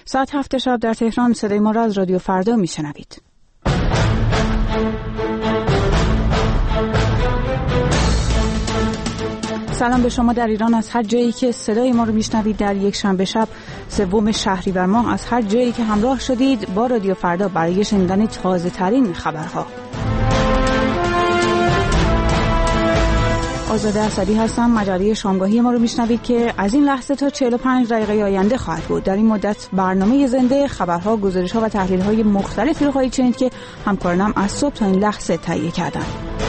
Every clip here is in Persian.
ساعت 7 شب در تهران صدای ما را از رادیو فردا میشنوید. سلام به شما در ایران از هر جایی که صدای ما رو میشنوید. در یک شنبه شب 3 شهریور ماه از هر جایی که همراه شدید با رادیو فردا برای شنیدن تازه ترین خبرها. آزاده اسدی هستم. مجله شامگاهی ما رو میشنوید که از این لحظه تا 45 دقیقه آینده خواهد بود. در این مدت برنامه زنده، خبرها، گزارش‌ها و تحلیل‌های مختلفی رو خواهید شنید که همکارانم از صبح تا این لحظه تهیه کردن.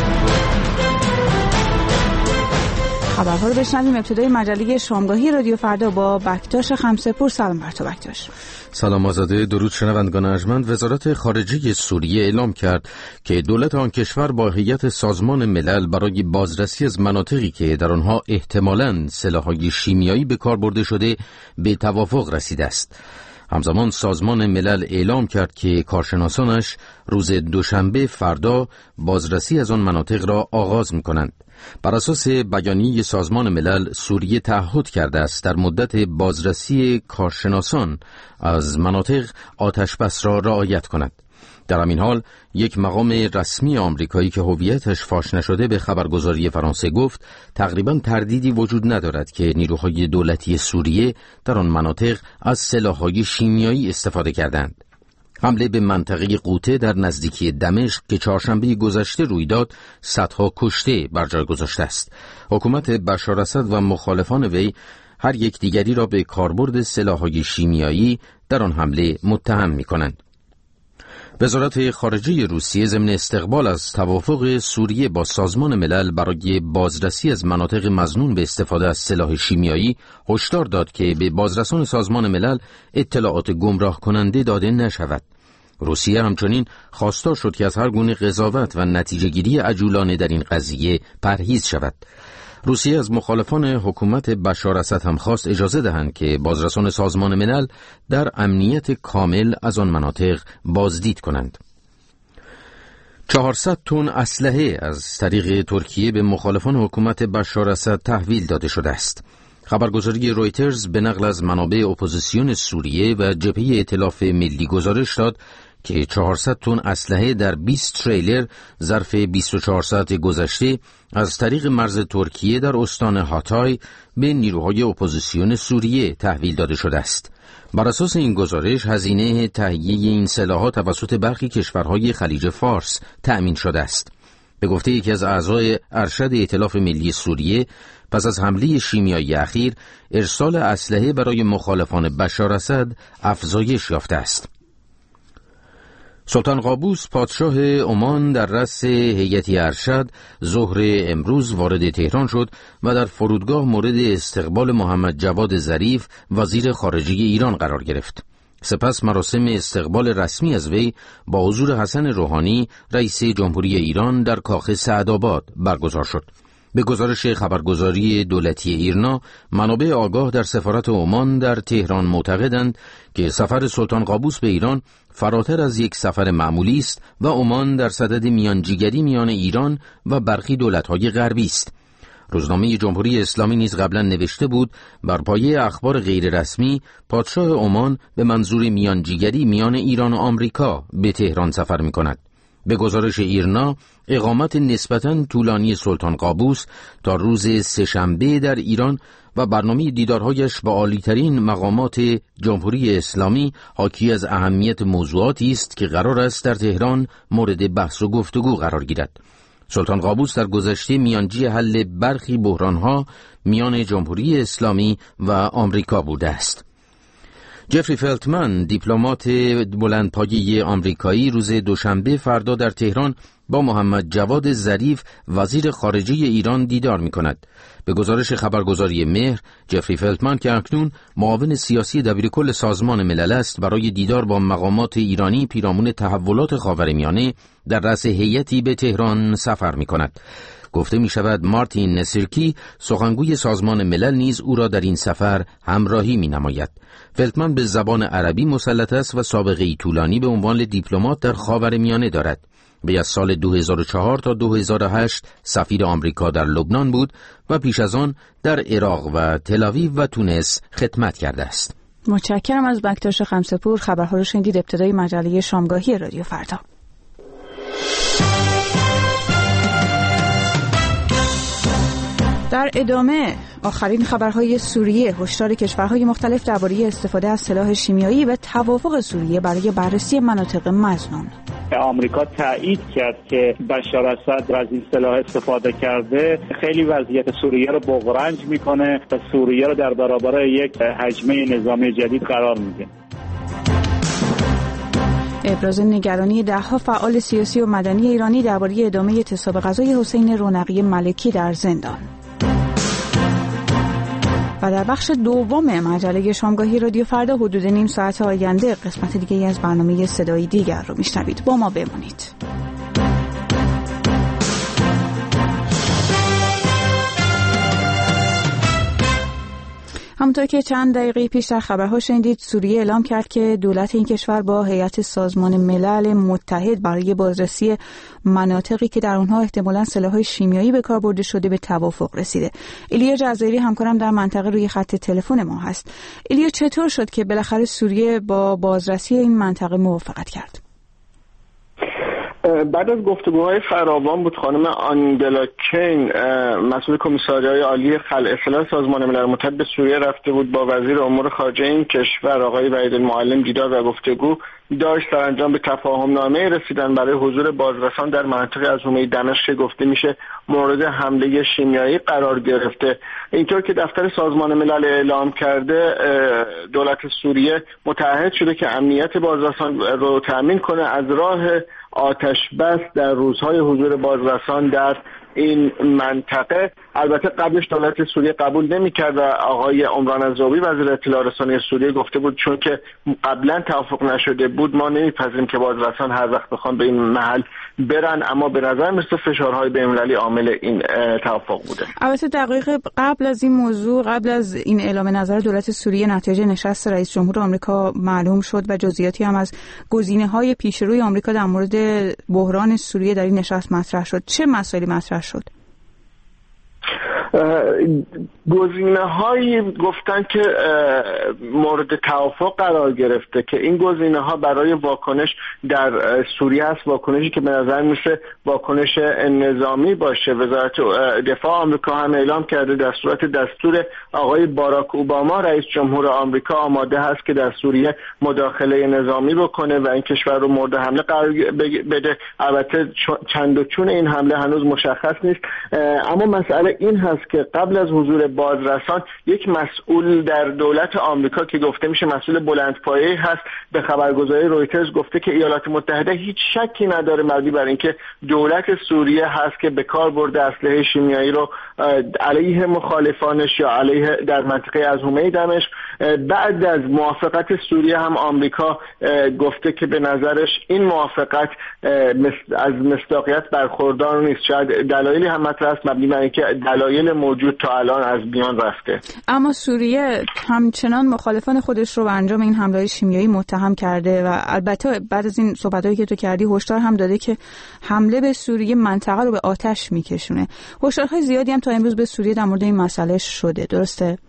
خبرها رو بشنویم. ابتدای مجله شامگاهی رادیو فردا با بکتاش خمسه‌پور. سلام بر تو بکتاش. سلام آزاده، درود شنوندگان ارجمند. وزارت خارجه سوریه اعلام کرد که دولت آن کشور با هیئت سازمان ملل برای بازرسی از مناطقی که در آنها احتمالاً سلاح‌های شیمیایی به کار برده شده به توافق رسیده است. همزمان سازمان ملل اعلام کرد که کارشناسانش روز دوشنبه فردا بازرسی از آن مناطق را آغاز می‌کنند. بر اساس بیانیه سازمان ملل، سوریه تعهد کرده است در مدت بازرسی کارشناسان از مناطق آتشبس را رعایت کند. در همین حال یک مقام رسمی آمریکایی که هویتش فاش نشده به خبرگزاری فرانسه گفت تقریباً تردیدی وجود ندارد که نیروهای دولتی سوریه در آن مناطق از سلاح‌های شیمیایی استفاده کردند. حمله به منطقه قوطه در نزدیکی دمشق که چهارشنبه گذشته روی داد صدها کشته بر جای گذاشته است. حکومت بشار اسد و مخالفان وی هر یک دیگری را به کاربرد سلاح‌های شیمیایی در آن حمله متهم می‌کنند. وزارت خارجه روسیه ضمن استقبال از توافق سوریه با سازمان ملل برای بازرسی از مناطق مظنون به استفاده از سلاح شیمیایی هشدار داد که به بازرسان سازمان ملل اطلاعات گمراه کننده داده نشود. روسیه همچنین خواستار شد که از هر گونه قضاوت و نتیجه‌گیری عجولانه در این قضیه پرهیز شود. روسیه از مخالفان حکومت بشار اسد هم خواست اجازه دهند که بازرسان سازمان ملل در امنیت کامل از آن مناطق بازدید کنند. 400 تن اسلحه از طریق ترکیه به مخالفان حکومت بشار اسد تحویل داده شده است. خبرگزاری رویترز به نقل از منابع اپوزیسیون سوریه و جبهه ائتلاف ملی گزارش داد که 400 تن اسلحه در 20 تریلر ظرف 24 ساعت گذشته از طریق مرز ترکیه در استان هاتای به نیروهای اپوزیسیون سوریه تحویل داده شده است. بر اساس این گزارش هزینه تهیه این سلاح‌ها توسط برخی کشورهای خلیج فارس تأمین شده است. به گفته یکی از اعضای ارشد ائتلاف ملی سوریه، پس از حمله شیمیایی اخیر ارسال اسلحه برای مخالفان بشار اسد افزایش یافته است. سلطان قابوس پادشاه عمان در رأس هیئتی ارشد ظهر امروز وارد تهران شد و در فرودگاه مورد استقبال محمد جواد ظریف وزیر خارجه ایران قرار گرفت. سپس مراسم استقبال رسمی از وی با حضور حسن روحانی رئیس جمهوری ایران در کاخ سعدآباد برگزار شد. به گزارش خبرگزاری دولتی ایرنا، منابع آگاه در سفارت عمان در تهران معتقدند که سفر سلطان قابوس به ایران فراتر از یک سفر معمولی است و عمان در صدد میانجیگری میان ایران و برخی دولت‌های غربی است. روزنامه جمهوری اسلامی نیز قبلا نوشته بود بر پایه اخبار غیر رسمی پادشاه عمان به منظور میانجیگری میان ایران و آمریکا به تهران سفر می‌کند. به گزارش ایرنا، اقامت نسبتاً طولانی سلطان قابوس تا روز سه‌شنبه در ایران و برنامه دیدارهایش با عالی‌ترین مقامات جمهوری اسلامی حاکی از اهمیت موضوعاتی است که قرار است در تهران مورد بحث و گفتگو قرار گیرد. سلطان قابوس در گذشته میانجی حل برخی بحرانها میان جمهوری اسلامی و آمریکا بوده است. جفری فلتمن، دیپلمات بلندپایه آمریکایی، روز دوشنبه فردا در تهران با محمد جواد ظریف وزیر خارجه ایران دیدار می‌کند. به گزارش خبرگزاری مهر، جفری فلتمن که اکنون معاون سیاسی دبیرکل سازمان ملل است، برای دیدار با مقامات ایرانی پیرامون تحولات خاورمیانه در رأس هیئتی به تهران سفر می‌کند. گفته می شود مارتین نسیرکی، سخنگوی سازمان ملل، نیز او را در این سفر همراهی می نماید. فلتمن به زبان عربی مسلط است و سابقه‌ای طولانی به عنوان دیپلمات در خاورمیانه دارد. وی از سال 2004 تا 2008 سفیر آمریکا در لبنان بود و پیش از آن در عراق و تل‌آویو و تونس خدمت کرده است. متشکرم از بکتاش خمسه‌پور. خبرها رو شنیدید. ابتدای مجله شامگاهی رادیو فردا. در ادامه آخرین خبرهای سوریه، هشدار کشورهای مختلف درباره استفاده از سلاح شیمیایی و توافق سوریه برای بررسی مناطق مظنون. آمریکا تایید کرد که بشار اسد از این سلاح استفاده کرده خیلی وضعیت سوریه رو بغرنج میکنه و سوریه رو در برابر یک هجمه نظامی جدید قرار میده. ابراز نگرانی ده‌ها فعال سیاسی و مدنی ایرانی درباره ادامه اعتصاب غذای حسین رونقی ملکی در زندان. و در بخش دوم مجله شامگاهی رادیو فردا حدود نیم ساعت آینده قسمت دیگه از برنامه صدای دیگر رو میشنوید. با ما بمونید. همونطور که چند دقیقه پیش در خبرها شنیدید، سوریه اعلام کرد که دولت این کشور با هیئت سازمان ملل متحد برای بازرسی مناطقی که در اونها احتمالاً سلاح‌های شیمیایی به کار برده شده به توافق رسیده. ایلیا جزایری همکارم در منطقه روی خط تلفن ما هست. ایلیا، چطور شد که بالاخره سوریه با بازرسی این منطقه موافقت کرد؟ بعد از گفتگوهای فراوان بود خانم آنگلا کین، مسئول کمیساریای عالی خلع اصلاح سازمان ملل متحد، به سوریه رفته بود با وزیر امور خارجه این کشور آقای وحید المعلم دیدار و گفتگو داشت. سرانجام به تفاهم‌نامه رسیدن برای حضور بازرسان در منطقه از حومه دمشق گفته میشه مورد حمله شیمیایی قرار گرفته. اینطور که دفتر سازمان ملل اعلام کرده، دولت سوریه متعهد شده که امنیت بازرسان رو تامین کنه از راه آتش بس در روزهای حضور بازرسان در این منطقه. البته قبلش دولت سوریه قبول نمی‌کرد و آقای عمران الزوبی وزیر اطلاع رسانی سوریه گفته بود چون که قبلا توافق نشده بود ما نمی‌پذیریم که بازرسان هر وقت بخوان به این محل برن، اما به نظر میاد فشارهای بین‌المللی عامل این توافق بوده. البته دقیق قبل از این موضوع، قبل از این اعلام نظر دولت سوریه، نتیجه نشست رئیس جمهور آمریکا معلوم شد و جزئیاتی هم از گزینه‌های پیشروی آمریکا در مورد بحران سوریه در این نشست مطرح شد. چه مسائلی مطرح شد؟ گزینه‌هایی گفتن که مورد توافق قرار گرفته که این گزینه‌ها برای واکنش در سوریه است، واکنشی که به نظر میشه واکنش نظامی باشه. وزارت دفاع آمریکا هم اعلام کرده در صورت دستور آقای باراک اوباما رئیس جمهور آمریکا آماده هست که در سوریه مداخله نظامی بکنه و این کشور رو مورد حمله قرار بده. البته چند و چون این حمله هنوز مشخص نیست، اما مسئله این هست که قبل از حضور بازرسان یک مسئول در دولت آمریکا که گفته میشه مسئول بلندپایه‌ای هست به خبرگزاری رویترز گفته که ایالات متحده هیچ شکی نداره مبنی بر اینکه دولت سوریه هست که به کار برده اسلحه شیمیایی رو علیه مخالفانش یا علیه در منطقه از حومه دمشق. بعد از موافقت سوریه هم آمریکا گفته که به نظرش این موافقت از مصداقیت برخوردار نیست. شاید دلایلی هم مطرح است مبنی بر اینکه دلایل موجود تا الان از میان رفته. اما سوریه همچنان مخالفان خودش رو به انجام این حمله شیمیایی متهم کرده و البته بعد از این صحبتایی که تو کردی هشدار هم داده که حمله به سوریه منطقه رو به آتش میکشونه. هشدارهای زیادی هم تا امروز به سوریه در مورد این مسئله شده، درسته؟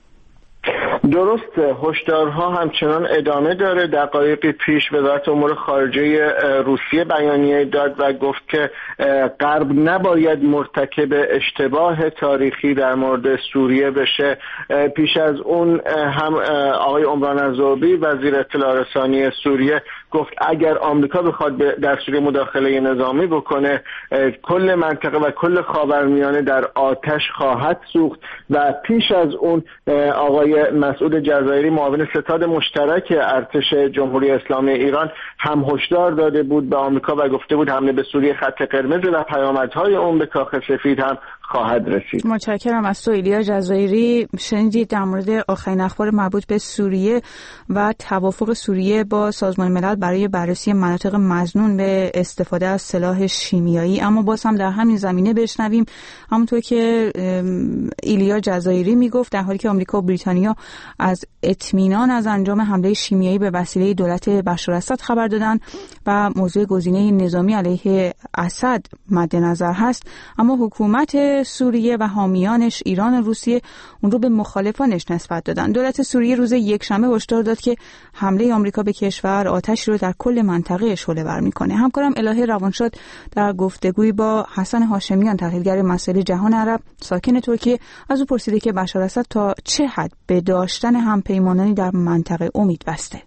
درسته، هشدارها همچنان ادامه داره. دقایقی پیش وزارت امور خارجه روسیه بیانیه داد و گفت که غرب نباید مرتکب اشتباه تاریخی در مورد سوریه بشه. پیش از اون هم آقای عمران الزوبی وزیر اطلاع رسانی سوریه گفت اگر آمریکا بخواد در سوریه مداخله نظامی بکنه کل منطقه و کل خاورمیانه در آتش خواهد سوخت. و پیش از اون آقای مسعود جزایری معاون ستاد مشترک ارتش جمهوری اسلامی ایران هم هشدار داده بود به آمریکا و گفته بود حمله به سوریه خط قرمز و پیامدهای اون به کاخ سفید هم خواهد رسید. متشکرم از تو ایلیا جزایری. شنیدید در مورد آخرین اخبار مربوط به سوریه و توافق سوریه با سازمان ملل برای بررسی مناطق مظنون به استفاده از سلاح شیمیایی. اما باز هم در همین زمینه بشنویم همونطور که ایلیا جزایری میگفت در حالی که آمریکا و بریتانیا از اطمینان از انجام حمله شیمیایی به وسیله دولت بشار اسد خبر دادن و موضوع گزینه نظامی علیه اسد مد نظر هست، اما حکومت جنگ سوریه و حامیانش ایران و روسیه اون رو به مخالفانش نسبت دادن. دولت سوریه روز یکشنبه هشدار داد که حمله آمریکا به کشور آتش رو در کل منطقه شعله‌ور می‌کنه. همکارم الهه روانشاد در گفتگویی با حسن هاشمیان تحلیلگر مسائل جهان عرب ساکن ترکیه از او پرسیده که بشار اسد تا چه حد به داشتن همپیمانانی در منطقه امید بسته.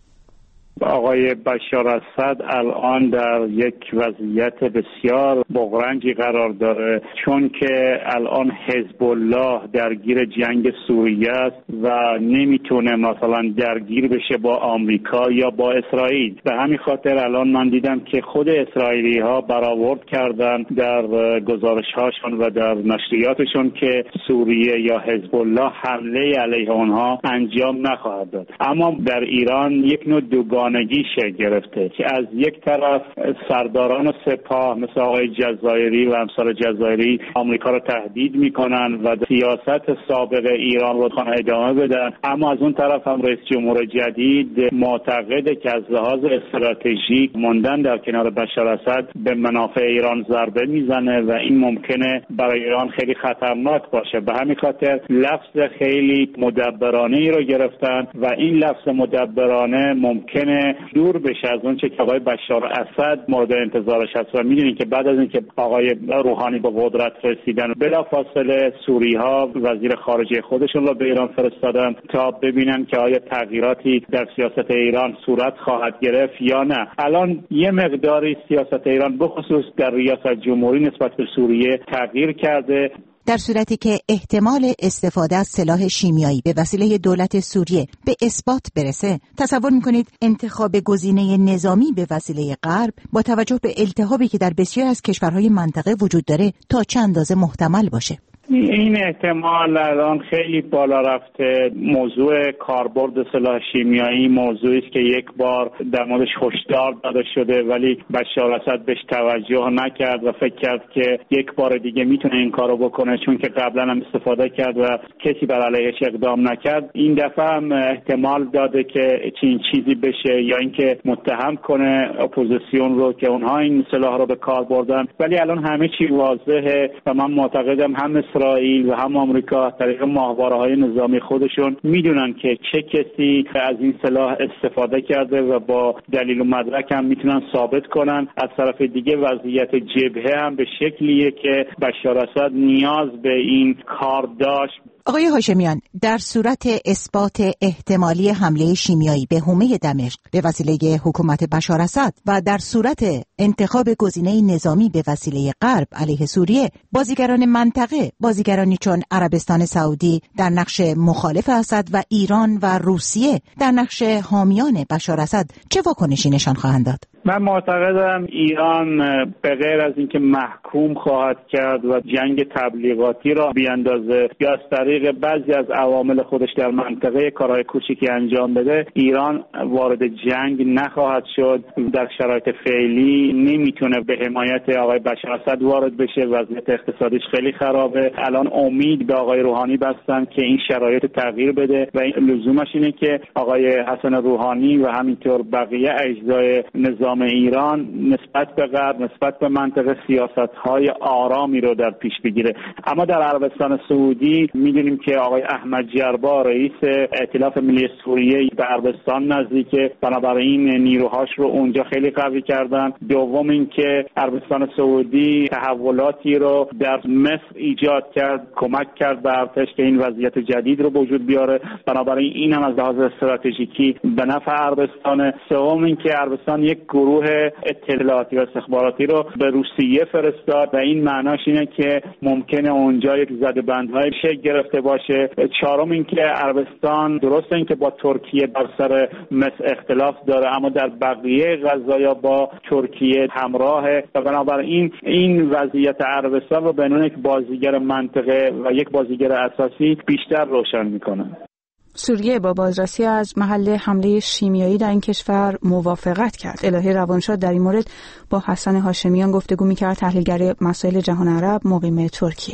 آقای بشار اسد الان در یک وضعیت بسیار بغرنجی قرار داره، چون که الان حزب الله درگیر جنگ سوریه است و نمیتونه مثلا درگیر بشه با آمریکا یا با اسرائیل. به همین خاطر الان من دیدم که خود اسرائیلی ها برآورد کردن در گزارش هاشون و در نشریاتشون که سوریه یا حزب الله حمله علیه اونها انجام نخواهد داد. اما در ایران یک نوع دوگانگی شکل گرفته که از یک طرف سرداران سپاه مثل آقای جزایری و امثال جزایری آمریکا رو تهدید میکنن و سیاست سابق ایران رو خواهن ادامه بدن، اما از اون طرف هم رئیس جمهور جدید معتقده که از لحاظ استراتژیک موندن در کنار بشار اسد به منافع ایران ضربه میزنه و این ممکنه برای ایران خیلی خطرناک باشه. به همین خاطر لفظ خیلی مدبرانه ای رو گرفتن و این لفظ مدبرانه ممکنه دور بشه از اون چه که آقای بشار اسد مورد انتظارش هست. و میدونید که بعد از اینکه آقای روحانی به قدرت رسیدن بلافاصله سوری‌ها وزیر خارجه خودشون رو به ایران فرستادن تا ببینن که آیا تغییراتی در سیاست ایران صورت خواهد گرفت یا نه. الان یه مقداری سیاست ایران بخصوص در ریاست جمهوری نسبت به سوریه تغییر کرده. در صورتی که احتمال استفاده از سلاح شیمیایی به وسیله دولت سوریه به اثبات برسه، تصور میکنید انتخاب گزینه نظامی به وسیله غرب با توجه به التهابی که در بسیاری از کشورهای منطقه وجود داره تا چند اندازه محتمل باشه؟ این احتمال الان خیلی بالا رفته. موضوع کاربرد سلاح شیمیایی موضوعی است که یک بار در موردش هشدار داده شده ولی بشار اسد بهش توجه نکرد و فکر کرد که یک بار دیگه میتونه این کارو بکنه، چون که قبلا هم استفاده کرد و کسی بر علیهش اقدام نکرد. این دفعه هم احتمال داده که چنین چیزی بشه یا اینکه متهم کنه اپوزیسیون رو که اونها این سلاح رو به کار بردن. ولی الان همه چی واضحه و من معتقدم هم اسرائیل و هم آمریکا از طریق ماهواره‌های نظامی خودشون میدونن که چه کسی از این سلاح استفاده کرده و با دلیل و مدرک هم میتونن ثابت کنن. از طرف دیگه وضعیت جبهه هم به شکلیه که بشار اسد نیاز به این کار داشت. آقای هاشمیان، در صورت اثبات احتمالی حمله شیمیایی به حومه دمشق به وسیله حکومت بشار اسد و در صورت انتخاب گزینه نظامی به وسیله غرب علیه سوریه، بازیگران منطقه، بازیگرانی چون عربستان سعودی در نقش مخالف اسد و ایران و روسیه در نقش حامیان بشار اسد، چه واکنشی نشان خواهند داد؟ من معتقدم ایران به غیر از اینکه محکوم خواهد کرد و جنگ تبلیغاتی را بیاندازه یا از طریق بعضی از عوامل خودش در منطقه کارهای کوچیکی انجام بده، ایران وارد جنگ نخواهد شد. در شرایط فعلی نمیتونه به حمایت آقای بشار اسد وارد بشه. وضعیت اقتصادیش خیلی خرابه. الان امید به آقای روحانی بستن که این شرایط تغییر بده و این لزومش اینه که آقای حسن روحانی و همینطور بقیه اجزای نظام ایران نسبت به غرب، نسبت به منطقه سیاست‌های آرامی رو در پیش بگیره. اما در عربستان سعودی می‌دونیم که آقای احمد جربا رئیس ائتلاف ملی سوریه به عربستان نزدیکه، بنابراین نیروهاش رو اونجا خیلی قوی کردن. دوم اینکه عربستان سعودی تحولاتی رو در مصر ایجاد کرد، کمک کرد به ارتش که این وضعیت جدید رو به وجود بیاره، بنابراین این هم از لحاظ استراتژیکی به نفع عربستان. سوم اینکه عربستان یک گروه اطلاعاتی و استخباراتی رو به روسیه فرستاد و این معناش اینه که ممکنه اونجا یک زدبندهای شکل گرفته باشه. چهارم اینکه عربستان درسته اینکه با ترکیه بر سر مصر اختلاف داره، اما در بقیه قضایا با ترکیه همراهه و بنابراین این وضعیت عربستان رو به عنوان یک بازیگر منطقه و یک بازیگر اساسی بیشتر روشن میکنه. سوریه با بازرسی از محل حمله شیمیایی در این کشور موافقت کرد. الهه روانشاد در این مورد با حسن هاشمیان گفتگو می‌کرد، تحلیلگر مسائل جهان عرب مقیم ترکیه.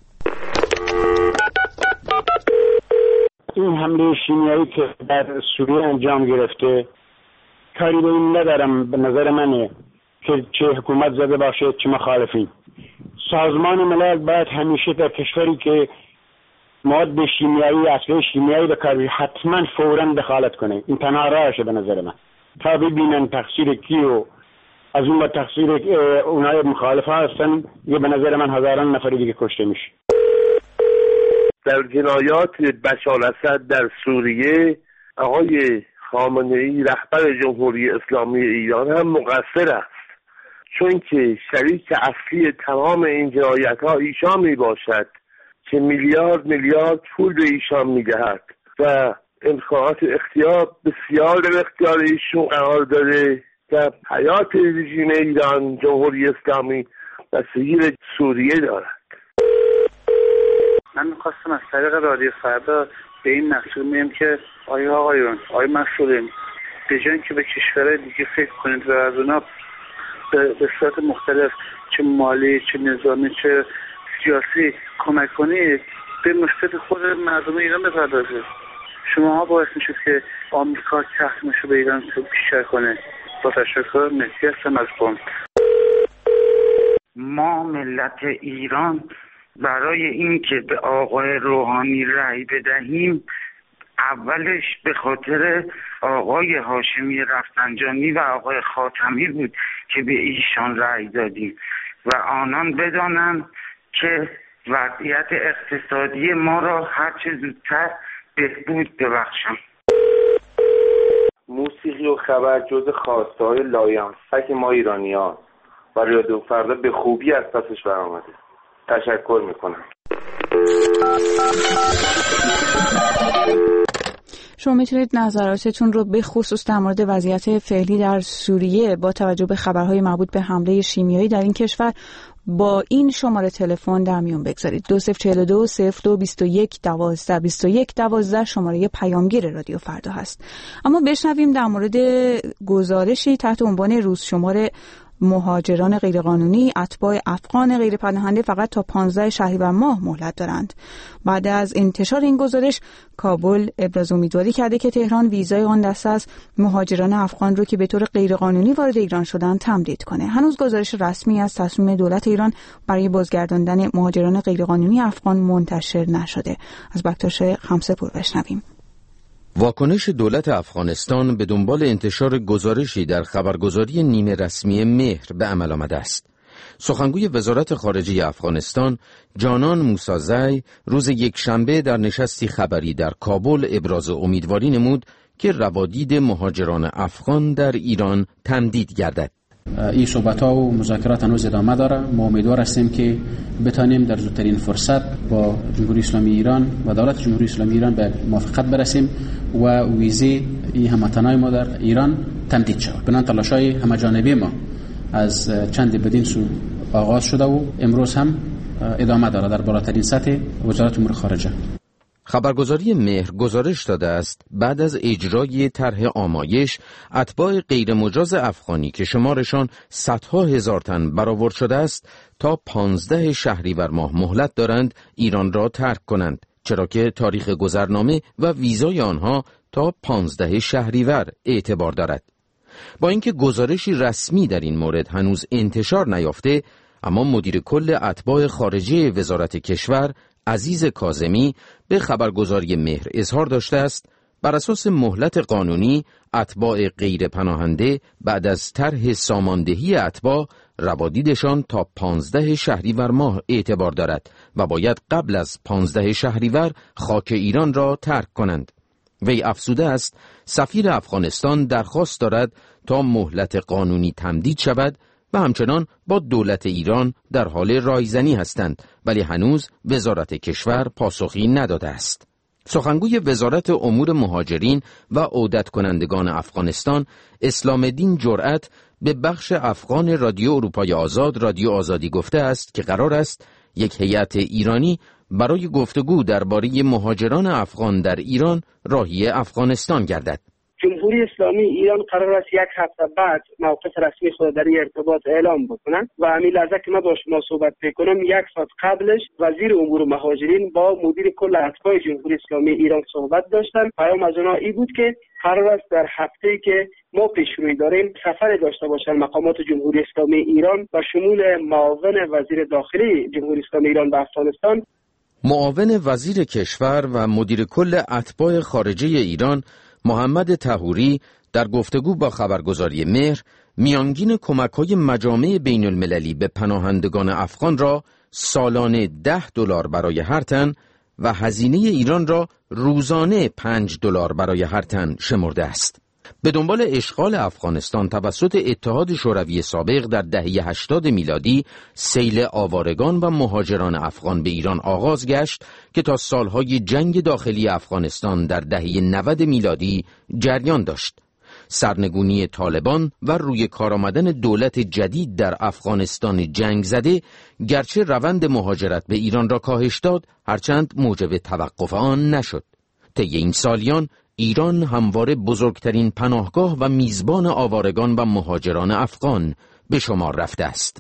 این حمله شیمیایی که در سوریه انجام گرفته کاری به این ندارم، به نظر منه که چه حکومت زده باشه چه مخالفین. سازمان ملل باید همیشه در کشوری که مواد شیمیایی، اسلحه شیمیایی به کار حتما فوراً دخالت کنه. این تنها راهشه به نظر من، تا ببینن تقصیر کی و از اون با تقصیر اونای مخالف ها هستن. یه به نظر من هزاران نفر دیگه کشته میشه. در جنایات بشار اسد در سوریه آقای خامنه‌ای رهبر جمهوری اسلامی ایران هم مقصر است، چون که شریک اصلی تمام این جنایت ها ایشان می باشد که میلیارد پول به ایشان می دهد و امکانات اختیار بسیار در اختیار ایشون قرار داره. در حیات رژیم ایران جمهوری اسلامی بستگی سوریه دارد. من میخواستم از طریق رادیو فردا به این مسئول میگم که آقایون مسئولین، به جای که به کشورهای دیگه فکر کنید و از اونا به صورت مختلف چه مالی، چه نظامی، چه سیاسی کمک کنید، به مشکل خود مردم ایران بپردازید. شماها باعث میشید که آمریکا تحمیلشو به ایران بیشتر کنه. با تشکر، مهدی هستم از قم. ما ملت ایران برای اینکه به آقای روحانی رأی بدهیم، اولش به خاطر آقای هاشمی رفسنجانی و آقای خاتمی بود که به ایشان رأی دادیم و آنان بدانند که وضعیت اقتصادی ما را هرچه زودتر بهبود ببخشند. موسیقی و خبر جز خواسته‌های لایحه‌ای ما ایرانیان و رادیو فردا به خوبی از پسش برآمده. تشکر میکنم. شما میتونید نظراتتون رو به خصوص در مورد وضعیت فعلی در سوریه با توجه به خبرهای مربوط به حمله شیمیایی در این کشور با این شماره تلفن در میون بگذارید. 2042 02 21 12 21 12 شماره پیامگیر رادیو فردا هست. اما بشنویم در مورد گزارشی تحت عنوان روز شمار مهاجران غیرقانونی اتباع افغان غیرپناهنده فقط تا 15 شهریور ماه مهلت دارند. بعد از انتشار این گزارش، کابل ابراز امیدواری کرده که تهران ویزای آن دسته از مهاجران افغان رو که به طور غیرقانونی وارد ایران شدند تمدید کنه. هنوز گزارش رسمی از تصمیم دولت ایران برای بازگرداندن مهاجران غیرقانونی افغان منتشر نشده. از بکتاش خمسه‌پور بشنویم. واکنش دولت افغانستان به دنبال انتشار گزارشی در خبرگزاری نیمه رسمی مهر به عمل آمده است. سخنگوی وزارت خارجه افغانستان جانان موسازی روز یکشنبه در نشستی خبری در کابل ابراز امیدواری نمود که روادید مهاجران افغان در ایران تمدید گردد. این صحبت‌ها و مذاکرات هنوز ادامه داره. ما امیدوار هستیم که بتانیم در زودترین فرصت با جمهوری اسلامی ایران و دولت جمهوری اسلامی ایران به موافقت برسیم و ویزه این هموطنان ما در ایران تمدید شود. بنابراین تلاش‌های همه‌جانبه ما از چند بدین سو آغاز شده و امروز هم ادامه داره در بالاترین سطح وزارت امور خارجه. خبرگزاری مهر گزارش داده است بعد از اجرای طرح آمایش، اتباع غیرمجاز افغانی که شمارشان صدها هزار تن برآورد شده است تا 15 شهریور ماه مهلت دارند ایران را ترک کنند، چرا که تاریخ گذرنامه و ویزای آنها تا 15 شهریور اعتبار دارد. با اینکه گزارشی رسمی در این مورد هنوز انتشار نیافته، اما مدیر کل اتباع خارجه وزارت کشور عزیز کاظمی به خبرگزاری مهر اظهار داشته است بر اساس مهلت قانونی اتباع غیر پناهنده بعد از طرح ساماندهی اتباع روادیدشان تا 15 شهریور ماه اعتبار دارد و باید قبل از 15 شهریور خاک ایران را ترک کنند. وی افزوده است سفیر افغانستان درخواست دارد تا مهلت قانونی تمدید شود و همچنان با دولت ایران در حال رایزنی هستند، ولی هنوز وزارت کشور پاسخی نداده است. سخنگوی وزارت امور مهاجرین و عودت کنندگان افغانستان اسلام الدین جرأت به بخش افغان رادیو اروپای آزاد رادیو آزادی گفته است که قرار است یک هیئت ایرانی برای گفتگو درباره مهاجران افغان در ایران راهی افغانستان گردد. جمهوری اسلامی ایران قرار است 1 هفته بعد موقف رسمی خود در این ارتباط اعلام بکنند و همین لحظه که من با شما صحبت میکنم 1 ساعت قبلش وزیر امور مهاجرین با مدیر کل اتباع جمهوری اسلامی ایران صحبت داشتند. پیام از اونها این بود که قرار است در هفته‌ای که ما پیشروی داریم سفر داشته باشند مقامات جمهوری اسلامی ایران و شمول معاون وزیر داخلی جمهوری اسلامی ایران به افغانستان. معاون وزیر کشور و مدیر کل اتباع خارجه ایران محمد طهوری در گفتگو با خبرگزاری مهر میانگین کمک‌های مجامع بین المللی به پناهندگان افغان را سالانه $10 برای هر تن و هزینه ایران را روزانه $5 برای هر تن شمرده است. به دنبال اشغال افغانستان توسط اتحاد شوروی سابق در دهه 80 میلادی سیل آوارگان و مهاجران افغان به ایران آغاز گشت که تا سالهای جنگ داخلی افغانستان در دهه 90 میلادی جریان داشت. سرنگونی طالبان و روی کار آمدن دولت جدید در افغانستان جنگ زده گرچه روند مهاجرت به ایران را کاهش داد، هرچند موجب توقف آن نشد. طی این سالیان ایران همواره بزرگترین پناهگاه و میزبان آوارگان و مهاجران افغان به شمار رفته است.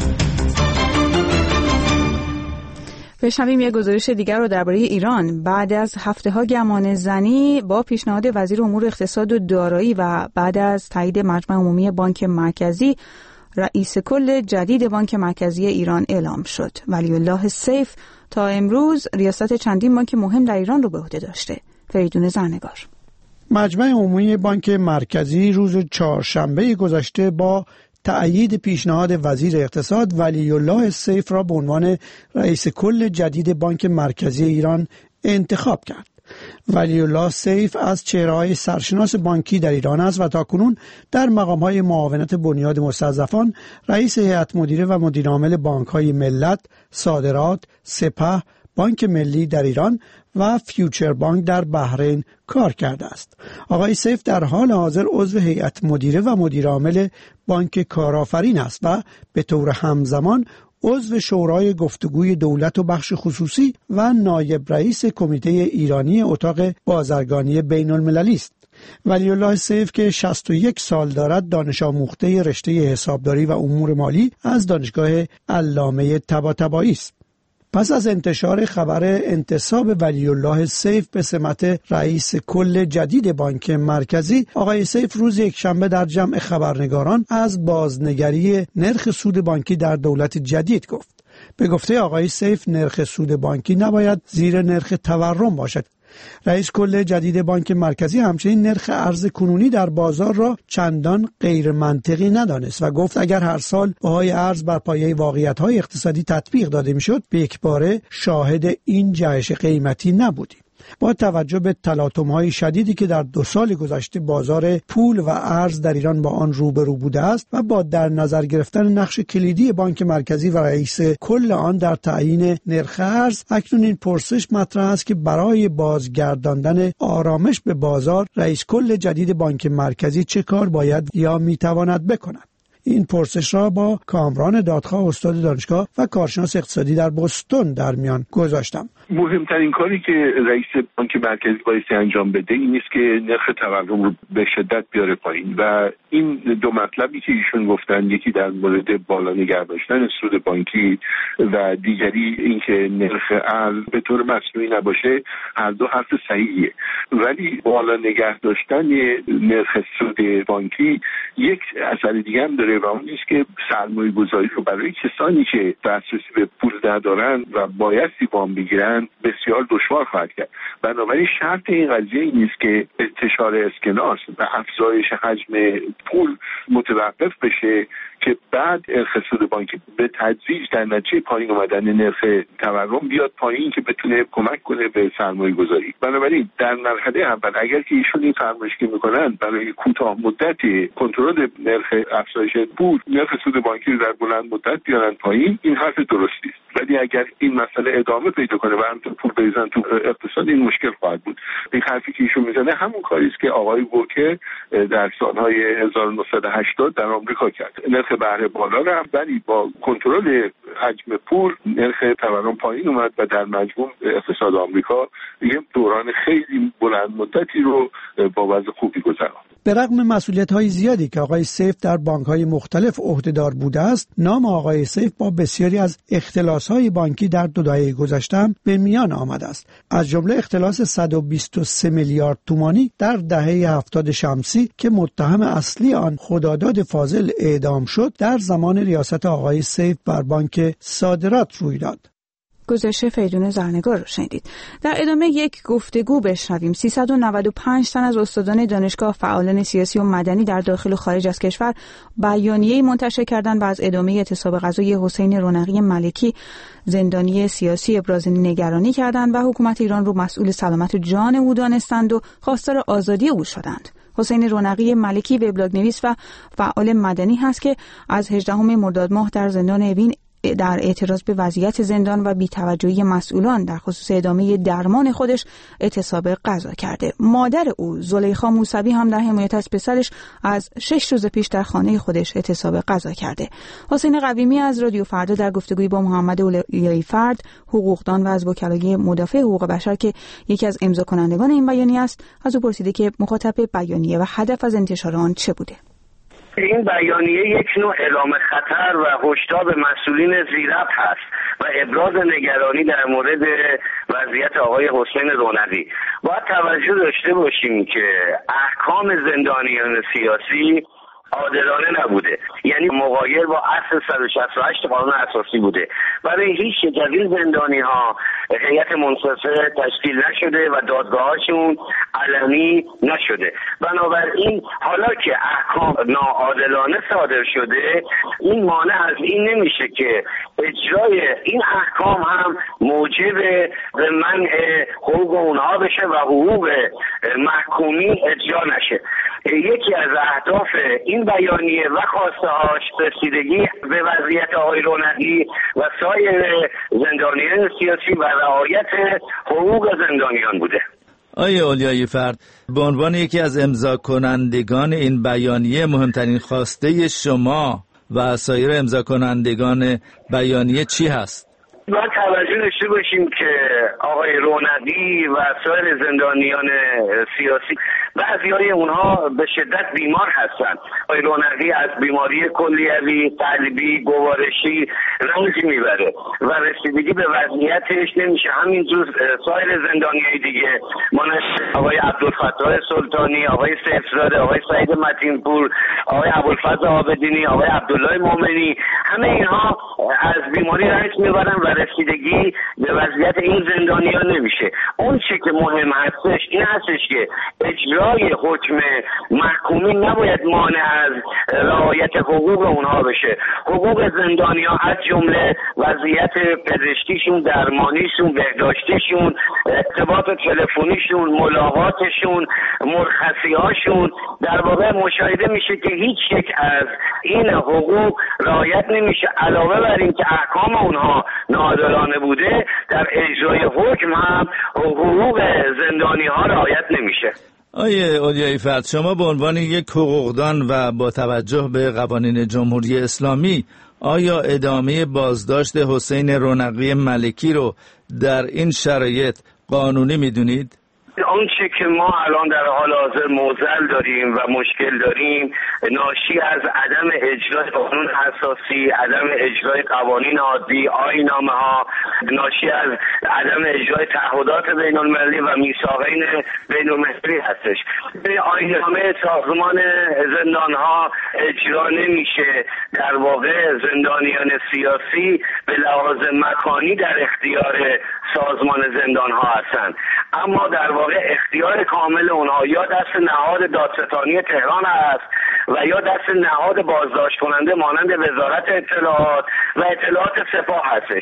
بشنویم یک گزارش دیگر رو درباره ایران. بعد از هفته‌ها گمان زنی با پیشنهاد وزیر امور اقتصاد و دارایی و بعد از تایید مجمع عمومی بانک مرکزی، رئیس کل جدید بانک مرکزی ایران اعلام شد. ولی الله سیف تا امروز ریاست چندین بانک مهم در ایران رو به عهده داشته. فریدون زرنگار. مجمع عمومی بانک مرکزی روز چهارشنبه گذشته با تأیید پیشنهاد وزیر اقتصاد ولی الله سیف را به عنوان رئیس کل جدید بانک مرکزی ایران انتخاب کرد. ولی الله سیف از چهره‌های سرشناس بانکی در ایران است و تاکنون در مقام‌های معاونت بنیاد مستضعفان، رئیس هیئت مدیره و مدیر عامل بانک‌های ملت، صادرات، سپه، بانک ملی در ایران و فیوچر بانک در بحرین کار کرده است. آقای سیف در حال حاضر عضو هیئت مدیره و مدیر عامل بانک کارآفرین است و به طور همزمان عضو شورای گفتگوی دولت و بخش خصوصی و نایب رئیس کمیته ایرانی اتاق بازرگانی بین المللی است. ولی الله سیف که 61 سال دارد، دانش آموخته رشته حسابداری و امور مالی از دانشگاه علامه طباطبایی است. پس از انتشار خبر انتصاب ولی الله سیف به سمت رئیس کل جدید بانک مرکزی، آقای سیف روز یکشنبه در جمع خبرنگاران از بازنگری نرخ سود بانکی در دولت جدید گفت. به گفته آقای سیف نرخ سود بانکی نباید زیر نرخ تورم باشد. رئیس کل جدید بانک مرکزی همچنین نرخ ارز کنونی در بازار را چندان غیر منطقی ندانست و گفت اگر هر سال بهای ارز بر پایه واقعیت‌های اقتصادی تطبیق داده میشد، به یکباره شاهد این جهش قیمتی نبودیم. با توجه به تلاطم‌های شدیدی که در 2 سال گذشته بازار پول و ارز در ایران با آن روبرو بوده است و با در نظر گرفتن نقش کلیدی بانک مرکزی و رئیس کل آن در تعیین نرخ ارز، اکنون این پرسش مطرح است که برای بازگرداندن آرامش به بازار، رئیس کل جدید بانک مرکزی چه کار باید یا میتواند بکند؟ این پرسش را با کامران دادخواه استاد دانشگاه و کارشناس اقتصادی در بوستون در میان گذاشتم. مهمترین کاری که رئیس بانک مرکزی بایستی انجام بده این است که نرخ تورم رو به شدت بیاره پایین و این 2 مطلبی که ایشون گفتن، یکی در مورد بالا نگه داشتن سود بانکی و دیگری اینکه نرخ ارز به طور مصنوعی نباشه، هر دو حرف صحیحیه. ولی بالا نگه داشتن نرخ سود بانکی یک اثر دیگه هم داره و اون نیست که سرمایه گذاری رو برای کسانی که دسترسی به پول ندارن و بایستی وام بگیرن بسیار دشوار خواهد کرد. بنابراین شرط این قضیه این نیست که انتشار اسکناس و افزایش حجم پول متوقف بشه که بعد نرخ سود بانکی به تدریج در نتیجه پایین اومدن نرخ تورم بیاد پایین که بتونه کمک کنه به سرمایه گذاری. بنابراین در مرحله اول اگر که ایشون این فرمایش که میکنن برای کوتاه مدت کنترل نرخ افزایش پول، نرخ سود بانکی رو در بلند مدت بیارن پایین، این حرف درستی است. ولی اگر این مسئله ادامه پیدا کنه و همینطور پول بریزن تو اقتصاد، این مشکل خواهد بود. این حرفی که ایشون میزنه همون کاری است که آقای ووکر در سالهای 1980 در آمریکا کرد. نرخ بهره بالا رفت ولی با کنترل حجم پول نرخ تورم پایین اومد و در مجموع اقتصاد آمریکا یه دوران خیلی بلند مدتی رو با وضع خوبی گذراند. به رغم مسئولیت‌های زیادی که آقای سیف در بانک‌های مختلف عهده‌دار بوده است، نام آقای سیف با بسیاری از اختلاس‌های بانکی در 2 دهه گذشته به میان آمده است. از جمله اختلاس 123 میلیارد تومانی در دهه 70 شمسی که متهم اصلی آن خداداد فاضل اعدام شد، در زمان ریاست آقای سیف بر بانک صادرات روی داد. گزارش فریدون زرنگار رو شنیدید. در ادامه یک گفتگو بشنویم. 395 تن از استادان دانشگاه، فعالان سیاسی و مدنی در داخل و خارج از کشور بیانیه‌ای منتشر کردند و از ادامه اعتصاب غذایی حسین رونقی ملکی، زندانی سیاسی، ابراز نگرانی کردند و حکومت ایران رو مسئول سلامت جان او دانستند و خواستار آزادی او شدند. حسین رونقی ملکی وبلاگ‌نویس و فعال مدنی هست که از 18 مرداد ماه در زندان اوین در اعتراض به وضعیت زندان و بی‌توجهی مسئولان در خصوص ادامه درمان خودش اعتصاب غذا کرده. مادر او زلیخا موسوی هم در حمایت از پسرش از 6 روز پیش در خانه خودش اعتصاب غذا کرده. حسین قویمی از رادیو فردا در گفتگویی با محمد اولیای فرد، حقوقدان و از وکلای مدافع حقوق بشر که یکی از امضا کنندگان این بیانیه است، از او پرسیده که مخاطب بیانیه و هدف از انتشار آن چه بوده. این بیانیه یک نوع اعلام خطر و هشدار به مسئولین ذی‌ربط هست و ابراز نگرانی در مورد وضعیت آقای حسین رونقی. باید توجه داشته باشیم که احکام زندانیان سیاسی عادلانه نبوده، یعنی مغایر با اصل 168 قانون اساسی بوده. برای هیچ یک از این زندانی‌ها هیئت منصفه تشکیل نشده و دادگاه‌هاشون علنی نشده. بنابراین حالا که احکام ناعادلانه صادر شده، این مانع از این نمیشه که اجرای این احکام هم موجب منع حقوق اونها بشه و حقوق محکومین اجرا نشه. یکی از اهداف این بیانیه و خواسته‌هاش رسیدگی به وضعیت آقای رونقی و سایر زندانیان سیاسی و رعایت حقوق زندانیان بوده. آیه اولیای فرد، به عنوان یکی از امضا کنندگان این بیانیه، مهمترین خواسته شما و سایر امضا کنندگان بیانیه چی هست؟ باید توجه داشته باشیم که آقای رونقی و سایر زندانیان سیاسی بعضی‌های اونها به شدت بیمار هستند. آقای رونقی از بیماری کلیوی، قلبی، گوارشی رنج میبره و رسیدگی به وضعیتش نمیشه. همینجور سایر زندانیای دیگه مانند آقای عبدالفتاح سلطانی، آقای سیفزاده، آقای سعید متینپور، آقای ابوالفضل عابدینی، آقای عبدالله مومنی، همه اینها از بیماری رنج میبرن و رسیدگی به وضعیت این زندانیان نمیشه. اون چی که مهم هستش این هستش که اجرای حکم محکومین نباید مانع از رعایت حقوق اونها بشه. حقوق زندانیان از جمله وضعیت پزشکیشون، درمانیشون، بهداشتیشون، ارتباط تلفنیشون، ملاقاتشون، مرخصی‌هاشون، در واقع مشاهده میشه که هیچ یک از این حقوق رعایت نمیشه. علاوه بر این که احکام اونها ناعادلانه بوده، در اجرای حکم هم حقوق زندانی ها رعایت نمیشه. آیه اولیای فرد، شما به عنوان یک حقوقدان و با توجه به قوانین جمهوری اسلامی، آیا ادامه بازداشت حسین رونقی ملکی رو در این شرایط قانونی میدونید؟ آنچه که ما الان در حال حاضر معضل داریم و مشکل داریم ناشی از عدم اجرای قانون اساسی، عدم اجرای قوانین عادی، آیین‌نامه‌ها، ناشی از عدم اجرای تعهدات بین‌المللی و میثاقین بین‌المللی هستش. آیین‌نامه سازمان زندان‌ها اجرا نمیشه. در واقع زندانیان سیاسی به لحاظ مکانی در اختیار سازمان زندان‌ها هستند، اما در واقع اختیار کامل اونها یا دست نهاد دادستانی تهران است و یا دست نهاد بازداشت کننده مانند وزارت اطلاعات و اطلاعات سپاه هستش.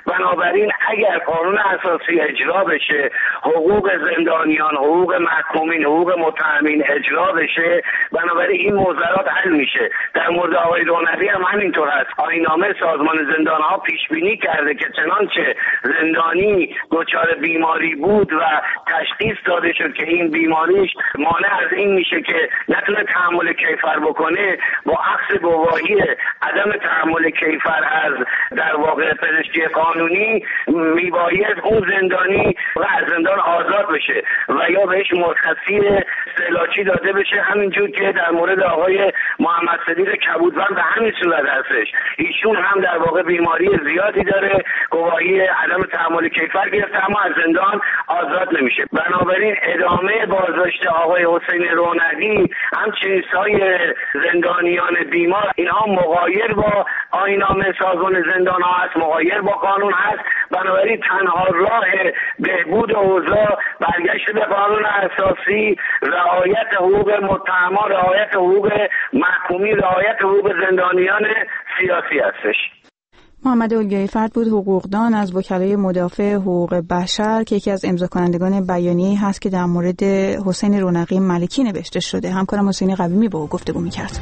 بنابراین اگر قانون اساسی اجرا بشه، حقوق زندانیان، حقوق محکومین، حقوق متهمین اجرا بشه، بنابراین این معضلات حل میشه. در مورد آقای رونقی هم همینطور است. آیین‌نامه سازمان زندان‌ها پیش بینی کرده که چنانچه زندانی دچار بیماری بود و تشخیص داده شد که این بیماریش مانع از این میشه که نتونه تحمل کیفر بکنه، با اخذ گواهی عدم تحمل کیفر از در واقع پزشکی قانونی میباید اون زندانی و از زندان آزاد بشه و یا بهش مرخصی استعلاجی داده بشه، همینجور که در مورد آقای محمد صدیق کبودوند به همین صورت هستش. ایشون هم در واقع بیماری زیادی داره، گواهی عدم تحمل کیفر گرفته اما از زندان آزاد نمیشه. بنابراین ادامه بازداشت آقای حسین رونقی همچنین سایر زندانیان بیمار اینها مغایر با آیین‌نامه سازمان زندان‌ها هست، مغایر با قانون هست. بنابراین تنها راه بهبود اوضاع برگشت به قانون اساسی، رعایت حقوق متهمان، رعایت حقوق محکومین، رعایت حقوق زندانیان سیاسی هستش. محمد اولیای فرد بود، حقوقدان از وکلای مدافع حقوق بشر که یکی از امضا کنندگان بیانیه‌ای هست که در مورد حسین رونقی ملکی نوشته شده. همکارم حسین قویمی با او گفتگو می‌کرد.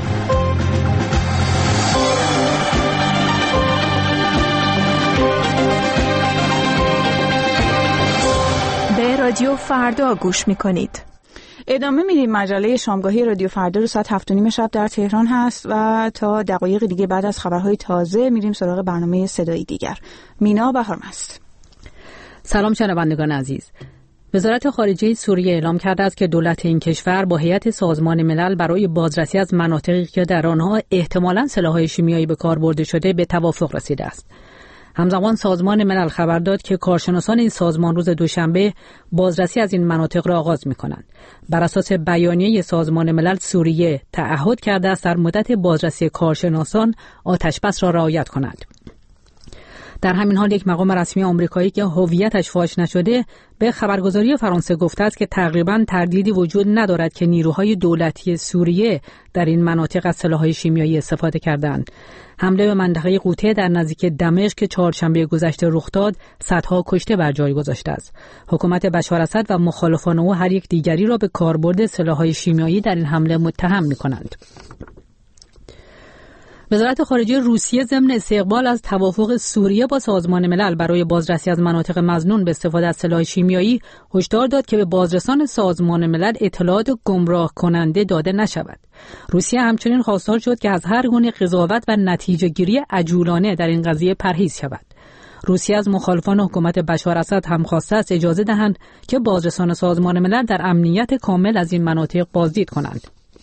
به رادیو فردا گوش می‌کنید. ادامه میدیم. مجله شامگاهی رادیو فردا رو ساعت 7:30 شب در تهران هست و تا دقایق دیگه بعد از خبرهای تازه میریم سراغ برنامه صدایی دیگر. مینا بهارمست. سلام شنوندگان عزیز. وزارت خارجه سوریه اعلام کرده است که دولت این کشور با هیئت سازمان ملل برای بازرسی از مناطقی که در آنها احتمالاً سلاح‌های شیمیایی به کار برده شده به توافق رسیده است. همزمان سازمان ملل خبر داد که کارشناسان این سازمان روز دوشنبه بازرسی از این مناطق را آغاز می‌کنند. بر اساس بیانیه سازمان ملل سوریه تعهد کرده است در مدت بازرسی کارشناسان آتش‌بس را رعایت کنند. در همین حال یک مقام رسمی آمریکایی که هویتش فاش نشده به خبرگزاری فرانسه گفته است که تقریباً تردیدی وجود ندارد که نیروهای دولتی سوریه در این مناطق از سلاح‌های شیمیایی استفاده کردند. حمله به منطقه قوطه در نزدیک دمشق که چهارشنبه گذشته رخ داد، صدها کشته بر جای گذاشته است. حکومت بشار اسد و مخالفان او هر یک دیگری را به کاربرد سلاح‌های شیمیایی در این حمله متهم می‌کنند. وزارت خارجه روسیه ضمن استقبال از توافق سوریه با سازمان ملل برای بازرسی از مناطق مظنون به استفاده از سلاح شیمیایی هشدار داد که به بازرسان سازمان ملل اطلاعات گمراه کننده داده نشود. روسیه همچنین خواستار شد که از هر گونه قضاوت و نتیجه گیری عجولانه در این قضیه پرهیز شود. روسیه از مخالفان حکومت بشار اسد هم خواسته است اجازه دهند که بازرسان سازمان ملل در امنیت کامل از این مناطق بازدید کنند.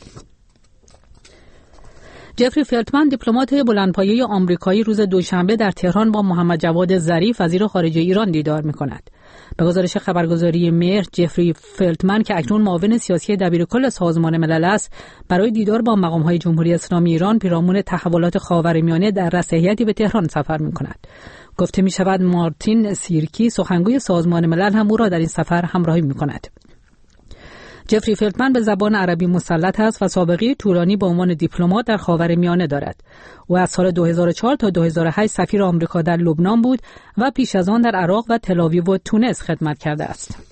جفری فلتمن دیپلمات بلندپایه آمریکایی روز دوشنبه در تهران با محمد جواد ظریف وزیر خارجه ایران دیدار می‌کند. به گزارش خبرگزاری مهر، جفری فلتمن که اکنون معاون سیاسی دبیرکل سازمان ملل است، برای دیدار با مقام‌های جمهوری اسلامی ایران پیرامون تحولات خاورمیانه در رأس هیئتی به تهران سفر می‌کند. گفته می‌شود مارتین سیرکی سخنگوی سازمان ملل هم او را در این سفر همراهی می‌کند. جفری فلتمن به زبان عربی مسلط است و سابقه طولانی به عنوان دیپلمات در خاورمیانه دارد. او از سال 2004 تا 2008 سفیر آمریکا در لبنان بود و پیش از آن در عراق و تل‌آویو و تونس خدمت کرده است.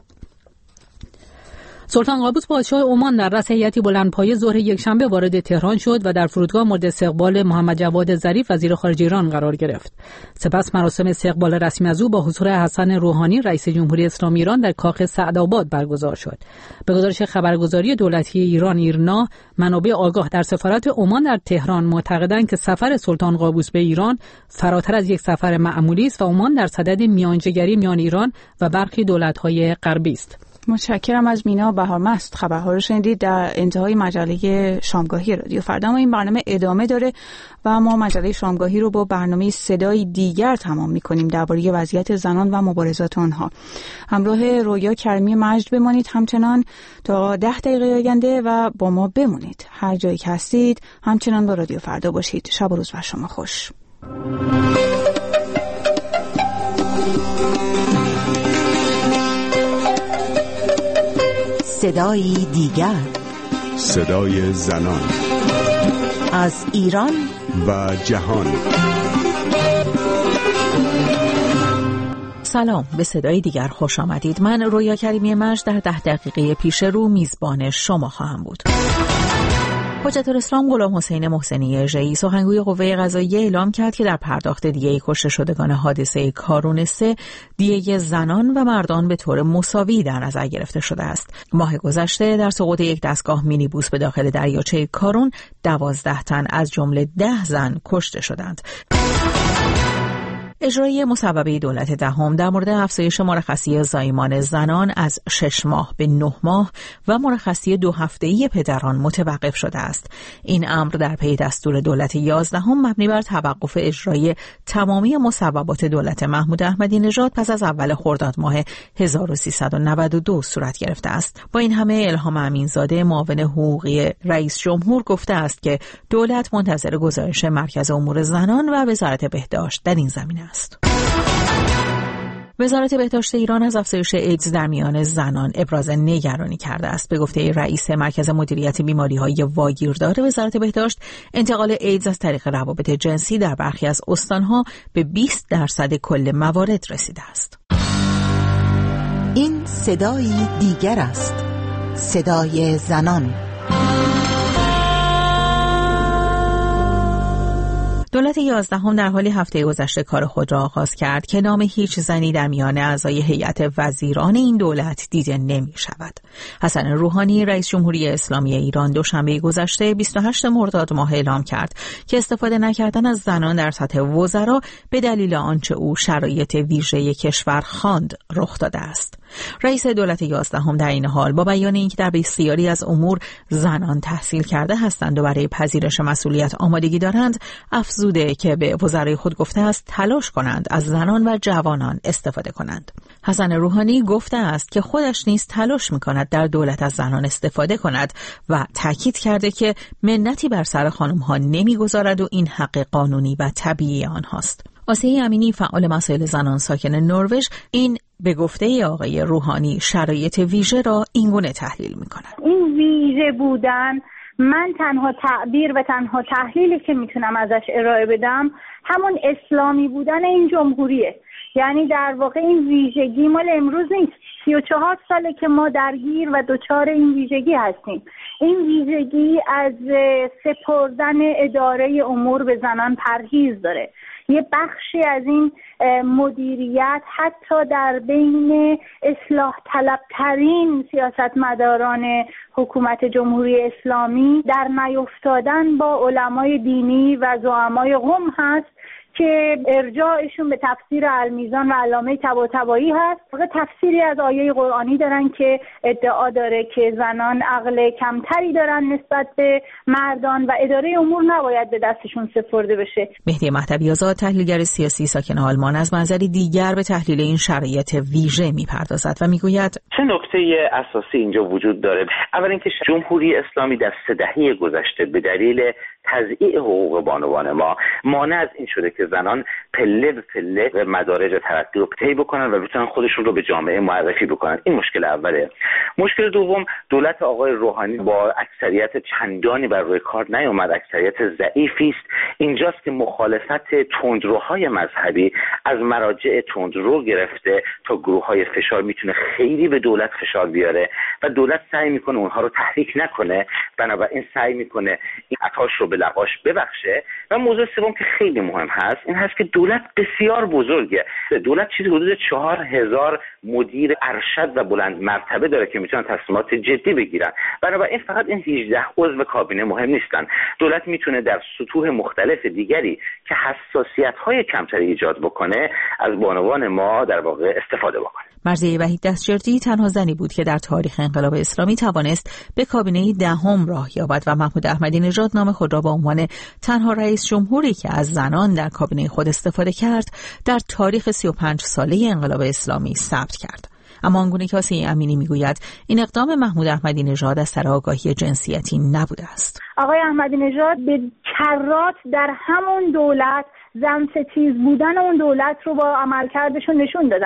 سلطان قابوس پادشاه عمان در رأس هیئتی بلندپایه ظهر یکشنبه وارد تهران شد و در فرودگاه مورد استقبال محمد جواد ظریف وزیر خارجه ایران قرار گرفت. سپس مراسم استقبال رسمی از او با حضور حسن روحانی رئیس جمهوری اسلامی ایران در کاخ سعدآباد برگزار شد. به گزارش خبرگزاری دولتی ایران ایرنا، منابع آگاه در سفارت عمان در تهران معتقدند که سفر سلطان قابوس به ایران فراتر از یک سفر معمولی است و عمان در صدد میانجیگری میان ایران و برخی دولت‌های غربی است. متشکرم از مینا بهارمست. خبرها رو شنیدید در انتهای مجله شامگاهی رادیو فردا. این برنامه ادامه داره و ما مجله شامگاهی رو با برنامه صدای دیگر تمام می‌کنیم درباره وضعیت زنان و مبارزات آنها. همراه رویا کریمی مجد بمانید همچنان تا 10 دقیقه آینده و با ما بمونید. هر جایی که هستید همچنان با رادیو فردا باشید. شب و روز بر شما خوش. صدای دیگر، صدای زنان از ایران و جهان. سلام، به صدای دیگر خوش آمدید. من رویا کریمی مجد در 10 دقیقه پیش رو میزبان شما خواهم بود. حجت الاسلام غلام حسین محسنی اژه‌ای سخنگوی قوه قضاییه اعلام کرد که در پرداخت دیه کشته شدگان حادثه کارون 3 دیه زنان و مردان به طور مساوی در نظر گرفته شده است. ماه گذشته در سقوط یک دستگاه مینیبوس به داخل دریاچه کارون 12 تن از جمله 10 زن کشته شدند. اجرای مصوبه دولت دهم در مورد افزایش مرخصی زایمان زنان از 6 ماه به 9 ماه و مرخصی 2 هفته‌ای پدران متوقف شده است. این امر در پی دستور دولت 11 مبنی بر توقف اجرای تمامی مصوبات دولت محمود احمدی نژاد پس از اول خرداد ماه 1392 صورت گرفته است. با این همه الهام امینزاده معاون حقوقی رئیس جمهور گفته است که دولت منتظر گزارش مرکز امور زنان و وزارت بهداشت در این زمینه است. وزارت بهداشت ایران از افزایش ایدز در میان زنان ابراز نگرانی کرده است. به گفته رئیس مرکز مدیریت بیماری‌های واگیردار وزارت بهداشت، انتقال ایدز از طریق روابط جنسی در برخی از استان‌ها به 20% کل موارد رسیده است. این صدای دیگر است، صدای زنان. دولت 11 در حالی هفته گذشته کار خود را آغاز کرد که نام هیچ زنی در میان اعضای هیئت وزیران این دولت دیده نمی شود. حسن روحانی رئیس جمهوری اسلامی ایران دوشنبه گذشته 28 مرداد ماه اعلام کرد که استفاده نکردن از زنان در سطح وزرا به دلیل آنچه او شرایط ویژه کشور خواند رخ داده است. رئیس دولت 11 در این حال با بیان اینکه در بسیاری از امور زنان تحصیل کرده هستند و برای پذیرش مسئولیت آمادگی دارند، افزوده که به وزرای خود گفته است تلاش کنند از زنان و جوانان استفاده کنند. حسن روحانی گفته است که خودش نیز تلاش می‌کند در دولت از زنان استفاده کند و تاکید کرده که منتی بر سر خانم‌ها نمی‌گذارد و این حق قانونی و طبیعی آنهاست. آسیه امینی فعال مسائل زنان ساکن نروژ این به گفته آقای روحانی شرایط ویژه را اینگونه تحلیل می‌کند. این ویژه بودن، من تنها تعبیر و تنها تحلیلی که میتونم ازش ارائه بدم همون اسلامی بودن این جمهوریه. یعنی در واقع این ویژگی مال امروز نیست، 34 ساله که ما درگیر و دچار این ویژگی هستیم. این ویژگی از سپردن اداره امور به زنان پرهیز داره. یه بخشی از این مدیریت حتی در بین اصلاح طلبترین سیاستمداران حکومت جمهوری اسلامی در نیفتادن با علمای دینی و زعمای قم هست که ارجاعشون به تفسیر المیزان و علامه طباطبایی هست. تفسیری از آیه قرآنی دارن که ادعا داره که زنان عقل کمتری دارن نسبت به مردان و اداره امور نباید به دستشون سپرده بشه. مهدی مهدوی آزاد تحلیلگر سیاسی ساکن آلمان از منظری دیگر به تحلیل این شرایط ویژه میپردازد و میگوید سه نکته اساسی اینجا وجود داره. اول اینکه جمهوری اسلامی در 3 دهه گذشته به دلیل تضییع حقوق بانوان ما مانع از این شده که زنان پله به پله و مدارج ترقی رو طی بکنن و بتونن خودشون رو به جامعه معرفی بکنن. این مشکل اوله. مشکل دوم، دولت آقای روحانی با اکثریت چندانی بر روی کار نیامد، اکثریت ضعیفی است. اینجاست که مخالفت تندروهای مذهبی از مراجع تندرو گرفته تا گروه‌های فشار میتونه خیلی به دولت فشار بیاره و دولت سعی میکنه اونها رو تحریک نکنه، بنابراین سعی میکنه این عطاش رو به لقاش ببخشه. و موضوع سوم که خیلی مهم هست این هست که دولت بسیار بزرگه. دولت چیزی حدود 4000 مدیر ارشد و بلند مرتبه داره که میتونن تصمیمات جدی بگیرن. بنابراین فقط این 18 عضو کابینه مهم نیستن. دولت میتونه در سطوح مختلف دیگری که حساسیت‌های کمتری ایجاد بکنه از بانوان ما در واقع استفاده بکنه. مرضیه وحید دستجردی تنها زنی بود که در تاریخ انقلاب اسلامی توانست به کابینه 10 راه یابد و محمود احمدی نژاد نام خود را به عنوان تنها رئیس جمهوری که از زنان در کابینه خود استفاده کرد در تاریخ 35 ساله انقلاب اسلامی ثبت کرد. اما آنگونه که آسیه امینی میگوید این اقدام محمود احمدی نژاد از سر آگاهی جنسیتی نبوده است. آقای احمدی نژاد به کرات در همون دولت زن ستیز بودن اون دولت رو با عملکردشون نشون دادن.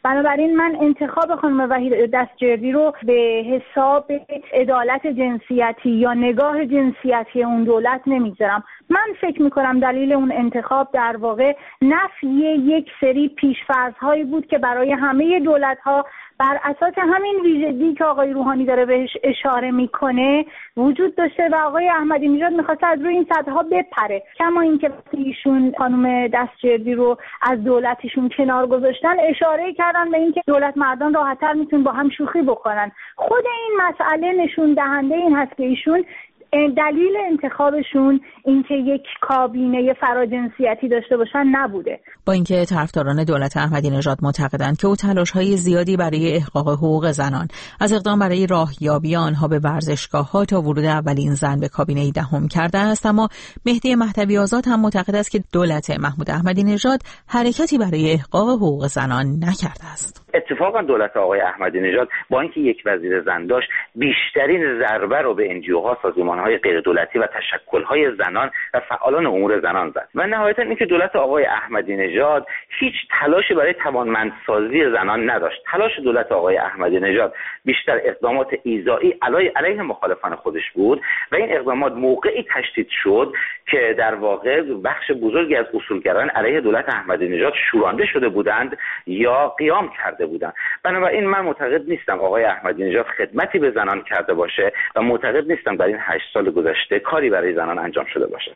بنابراین من انتخاب خانم وحید دستجردی رو به حساب عدالت جنسیتی یا نگاه جنسیتی اون دولت نمیذارم. من فکر میکنم دلیل اون انتخاب در واقع نفی یک سری پیش‌فرض‌هایی بود که برای همه دولت‌ها بر اساس همین ویژگی که آقای روحانی داره بهش اشاره میکنه وجود داشته و آقای احمدی نژاد میخواسته از روی این سطح‌ها بپره. کما اینکه ایشون خانم دستجردی رو از دولتشون کنار گذاشتن اشاره کردن به اینکه دولت مردان راحت‌تر میتونن با هم شوخی بکنن. خود این مسئله نشون دهنده این هست که ایشون دلیل انتخابشون اینکه یک کابینه فراجنسیتی داشته باشن نبوده. با اینکه طرفداران دولت احمدی نژاد معتقدند که او تلاش‌های زیادی برای احقاق حقوق زنان از اقدام برای راهیابی آنها به ورزشگاه‌ها تا ورود اولین زن به کابینه دهم کرده است، اما مهدی مهدوی آزاد هم معتقد است که دولت محمود احمدی نژاد حرکتی برای احقاق حقوق زنان نکرده است. اتفاقا دولت آقای احمدی نژاد با اینکه یک وزیر زن داشت بیشترین ضربه رو به انجیوها، سازمان‌های غیر دولتی و تشکل‌های زنان و فعالان امور زنان زد و نهایتاً اینکه دولت آقای احمدی نژاد هیچ تلاشی برای توانمندسازی زنان نداشت. تلاش دولت آقای احمدی نژاد بیشتر اقدامات ایذایی علیه مخالفان خودش بود و این اقدامات موقعی تشدید شد که در واقع بخش بزرگی از اصولگرایان علیه دولت احمدی نژاد شورانده شده بودند یا قیام کرده بودند. بنابراین من معتقد نیستم آقای احمدی نژاد خدمتی به زنان کرده باشه و معتقد نیستم در این 8 سال گذشته کاری برای زنان انجام شده باشه.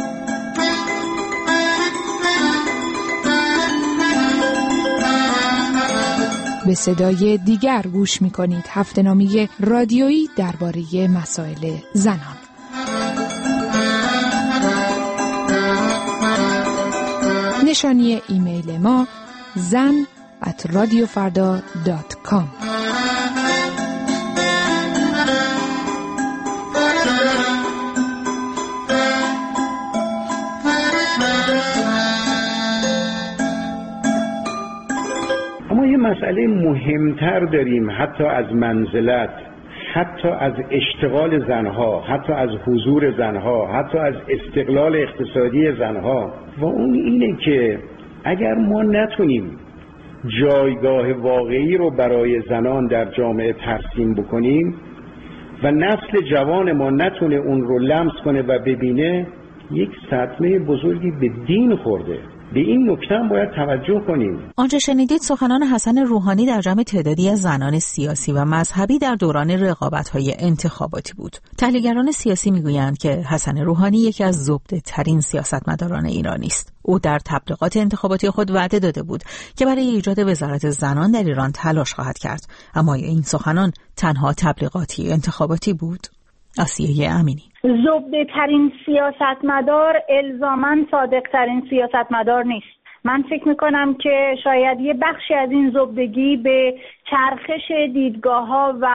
به صدای دیگر گوش می‌کنید، هفته‌نامه رادیویی درباره مسائل زنان. نشانی ایمیل ما zan@radiofarda.com. اما یه مسئله مهمتر داریم، حتی از منزلت، حتی از اشتغال زنها، حتی از حضور زنها، حتی از استقلال اقتصادی زنها، و اون اینه که اگر ما نتونیم جایگاه واقعی رو برای زنان در جامعه ترسیم بکنیم و نسل جوان ما نتونه اون رو لمس کنه و ببینه، یک صدمه بزرگی به دین خورده. به این نکته هم باید توجه کنیم. آنچه شنیدید سخنان حسن روحانی در جمع تعدادی از زنان سیاسی و مذهبی در دوران رقابت‌های انتخاباتی بود. تحلیلگران سیاسی میگویند که حسن روحانی یکی از زبده‌ترین سیاستمداران ایرانی است. او در تبلیغات انتخاباتی خود وعده داده بود که برای ایجاد وزارت زنان در ایران تلاش خواهد کرد، اما این سخنان تنها تبلیغاتی انتخاباتی بود؟ آسیه امینی. زبده ترین سیاستمدار الزاماً صادق ترین سیاستمدار نیست. من فکر میکنم که شاید یه بخشی از این زبدگی به چرخش دیدگاه‌ها و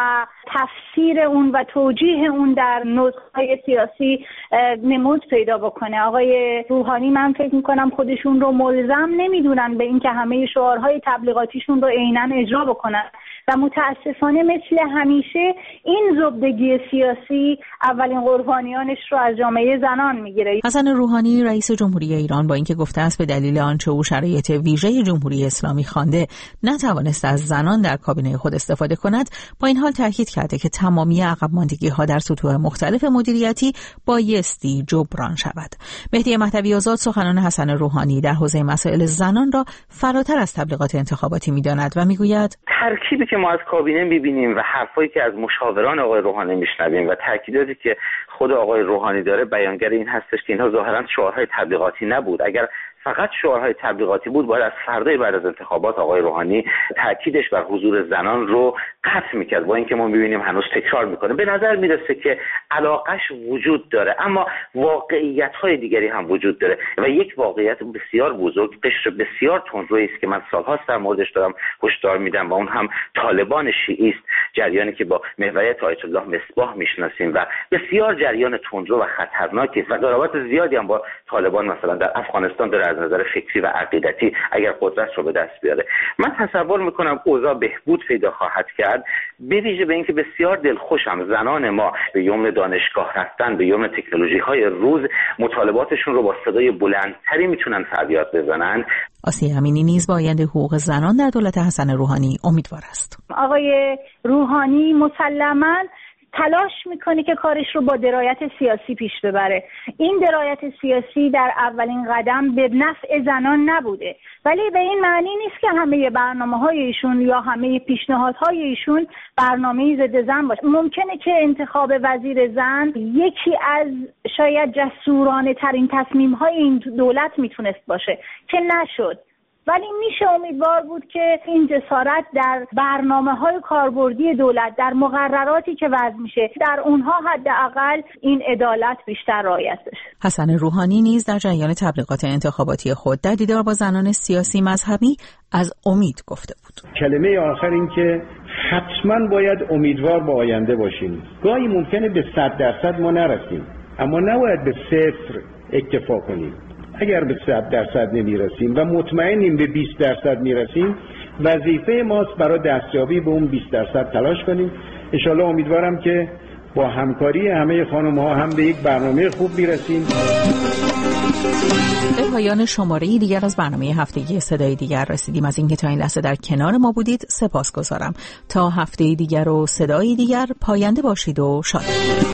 تفسیر اون و توجیه اون در نظرهای سیاسی نمود پیدا بکنه. آقای روحانی من فکر میکنم خودشون رو ملزم نمیدونن به اینکه همه شعارهای تبلیغاتیشون رو عیناً اجرا بکنن و متاسفانه مثل همیشه این زبدگی سیاسی اولین قربانیانش رو از جامعه زنان میگیره. حسن روحانی رئیس جمهوری ایران با اینکه گفته است به دلیل آنچه او شرایط ویژه جمهوری اسلامی خوانده نتوانست از زنان در کابینه خود استفاده کند، با این حال تاکید کرده که تمامی عقب ماندگی‌ها در سطوح مختلف مدیریتی بایستی جبران شود. مهدی مهدوی آزاد سخنان حسن روحانی در حوزه مسائل زنان را فراتر از تبلیغات انتخاباتی می‌داند و می‌گوید ترکیبی که ما از کابینه می‌بینیم و حرفایی که از مشاوران آقای روحانی میشنویم و تاکیداتی که خود آقای روحانی داره بیانگر این هستش که اینها ظاهراً شعارهای تبلیغاتی نبود. اگر فقط شعارهای تبلیغاتی بود باید از فردای بعد از انتخابات آقای روحانی تاکیدش بر حضور زنان رو قطع میکرد، با اینکه ما میبینیم هنوز تکرار میکنه. به نظر میرسه که علاقش وجود داره، اما واقعیت‌های دیگری هم وجود داره و یک واقعیت بسیار بزرگ، قشر بسیار تندرویی است که من سالهاست در موردش دارم هشدار میدم و اون هم طالبان شیعی است، جریانی که با محوریت آیت الله مصباح میشناسیم و بسیار جریان تندرو و خطرناکی است و قرابت زیادی هم با طالبان مثلا در افغانستان داره از نظر فکری و عقیدتی اگر قدرت رو به دست بیاره. من تصور میکنم اوضاع بهبود پیدا خواهد کرد، به ویژه به اینکه بسیار دلخوشم زنان ما به یمن دانشگاه رفتن، به یمن تکنولوژی های روز مطالباتشون رو با صدای بلندتری میتونن فریاد بزنن. آسیه امینی نیز با آینده حقوق زنان در دولت حسن روحانی امیدوار است. آقای روحانی مسلماً تلاش میکنه که کارش رو با درایت سیاسی پیش ببره. این درایت سیاسی در اولین قدم به نفع زنان نبوده، ولی به این معنی نیست که همه برنامه‌های ایشون یا همه پیشنهادهای ایشون برنامه‌ای ضد زن باشه. ممکنه که انتخاب وزیر زن یکی از شاید جسورانه ترین تصمیم‌های این دولت میتونست باشه که نشد، ولی میشه امیدوار بود که این جسارت در برنامه‌های کاربردی دولت، در مقرراتی که وضع میشه، در اونها حداقل این عدالت بیشتر رعایت بشه. حسن روحانی نیز در جریان تبلیغات انتخاباتی خود در دیدار با زنان سیاسی مذهبی از امید گفته بود. کلمه آخر این که حتما باید امیدوار با آینده باشیم. گاهی ممکنه به 100% ما نرسیم، اما نباید به 0 اکتفا کنیم. اگر به 100% نمیرسیم و مطمئنیم به 20% میرسیم، وظیفه ماست برای دستیابی به اون 20% تلاش کنیم. انشالله امیدوارم که با همکاری همه خانم‌ها هم به یک برنامه خوب میرسیم. به پایان شماره دیگر از برنامه هفتگی صدای دیگر رسیدیم. از اینکه تا این لحظه در کنار ما بودید سپاسگزارم. تا هفته دیگر و صدای دیگر پاینده باشید و شاد.